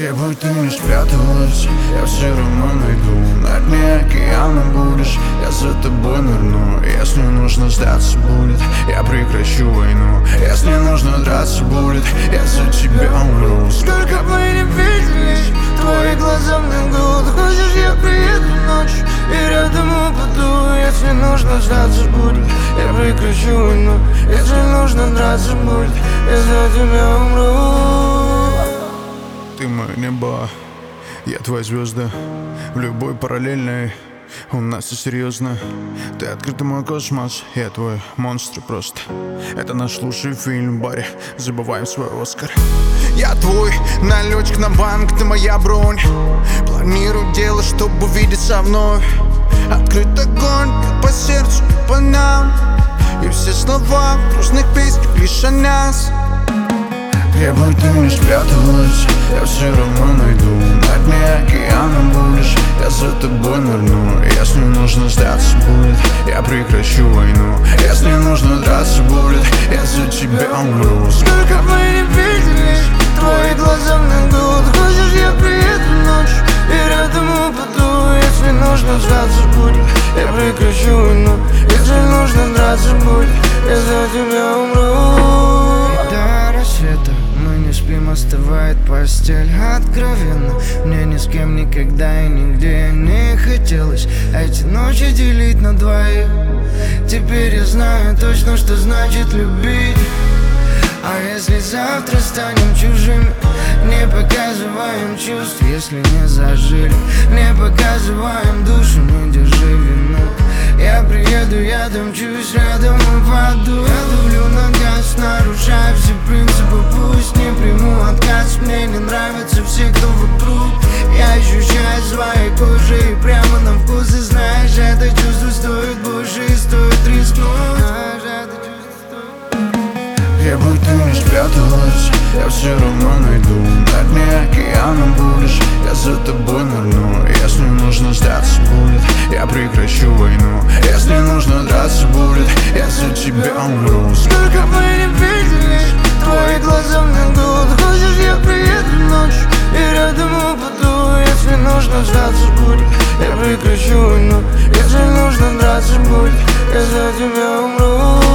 Где бы ты ни спряталась, я все равно найду. На дне океана будешь, я за тобой нырну. Если нужно сдаться будет, я прекращу войну. Если нужно драться будет, я за тебя умру. Сколько бы не виделись, твои глаза мне гуд. Хочешь, я приеду ночью и рядом упаду. Если нужно сдаться будет, я прекращу войну. Если нужно драться будет, я за тебя умру. Ты мое небо, я твоя звезда. В любой параллельной у нас все серьезно. Ты открытый мой космос, я твой монстр просто. Это наш лучший фильм в баре, забываем свой Оскар. Я твой налетчик на банк, ты моя бронь. Планирую дело, чтобы увидеться вновь. Открыт огонь, как по сердцу и по нам. И все слова в грустных песнях лишь о нас. Где бы ты ни спряталась, я все равно найду. На дне океана будешь, я за тобой нырну. Если нужно сдаться будет, я прекращу войну. Если нужно драться будет, я за тебя умру. Сколько мы не виделись, твои глаза мне гуд. Хочешь, я приеду ночью и рядом упаду. Если нужно сдаться будет, я прекращу войну. Если нужно драться будет, я за тебя умру. До рассвета мы не спим, остывает постель. Откровенно, мне ни с кем никогда и нигде не хотелось эти ночи делить на двоих. Теперь я знаю точно, что значит любить. А если завтра станем чужими, не показываем чувств, если не зажили. Не показываем душу, не держи вину. Я приеду, я домчусь, рядом упаду. Я давлю на газ, нарушая все принципы. Пусть не приму отказ, мне не нравятся все, кто вокруг. Я ощущаю своей кожей прямо на вкус. И знаешь, это чувство стоит больше и стоит рискнуть. Где бы ты ни спряталась, я все равно найду. На дне океана будешь, я за тобой нырну. Если нужно сдаться будет, я прекращу войну. Если нужно драться будет, я за тебя умру. Сколько мы не виделись, твои глаза мне гуд. Хочешь, я приеду ночью и рядом упаду. Если нужно сдаться будет, я прекращу войну. Если нужно драться будет, я за тебя умру.